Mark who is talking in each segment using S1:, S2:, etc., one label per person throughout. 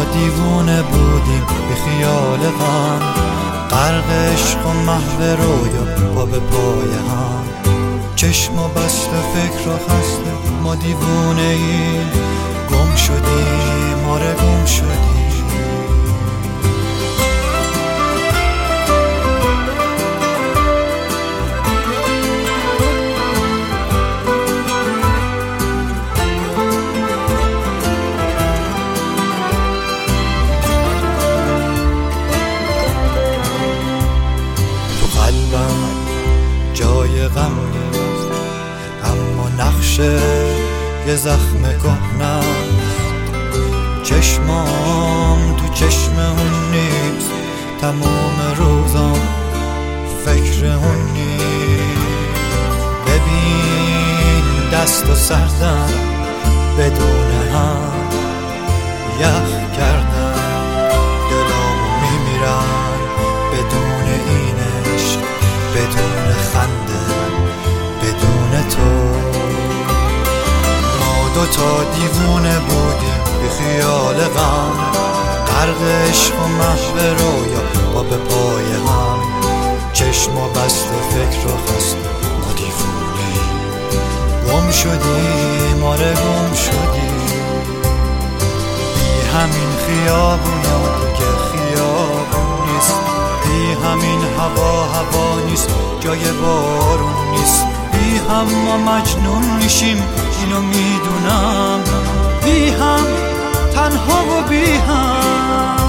S1: دیوونه بودیم به خیال غم، غرق عشق و محو رویا پا به پای هم. چشم و بسته فکر و خسته ما دیوونه ایم، گم شدیم آره گم شدیم. جای غم نیست اما نقشه یه زخم کهنه است. چشمام تو چشم اون نیست، تمام روزام فکر اون نیست. ببین دست و سردم بدون هم یخ کردم، دلامو میمیرن بدون این عشق، بدون خنده، بدون تو. ما دوتا دیوونه بودیم به خیال غم، غرق عشق و محو رویا پا به پای هم. چشم و بست و فکر و خسته ما دیوونه گم شدیم آره گم شدیم. بی همین خیابونا دیگه خیابون نیست، بی همین هوا نیست، جای بارون نیست. بی هم ما مجنون میشیم اینو میدونم، بی هم تنها و بی هم.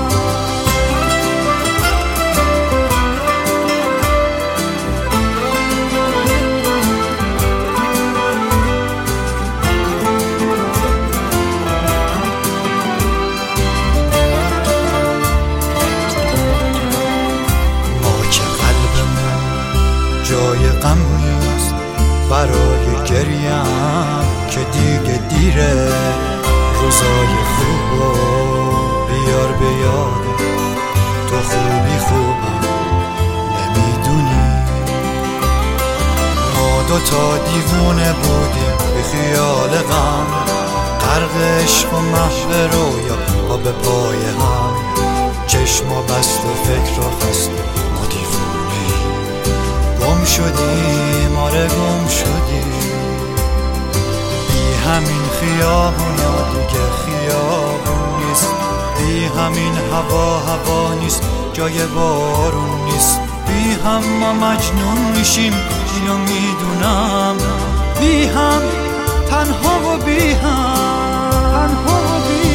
S1: جای غم نیست برای گریم که دیگه دیره. روزای خوبو بیار به یاد، تو خوبی خوبم نمیدونی. ما دوتا دیوونه بودیم به خیال غم، غرق عشق و محو رویا پا به پای هم. چشم و بست و فکر و خسته ما دیوونه گم شدیم آره گم شدیم. بی همین خیابونا دیگه خیابون نیست، بی همین هوا نیست، جای بارون نیست. بی هم ما مجنون میشیم اینو میدونم، بی هم تنها و بی هم، تنها و بی هم.